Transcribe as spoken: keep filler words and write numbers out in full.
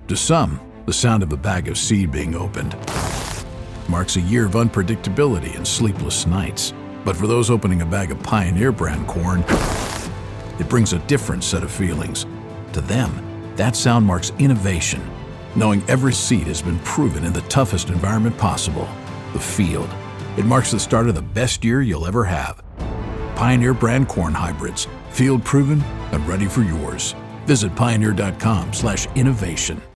To some, the sound of a bag of seed being opened marks a year of unpredictability and sleepless nights. But for those opening a bag of Pioneer brand corn, it brings a different set of feelings. To them, that sound marks innovation, knowing every seed has been proven in the toughest environment possible, the field. It marks the start of the best year you'll ever have. Pioneer brand corn hybrids, field proven and ready for yours. Visit pioneer dot com slash innovation.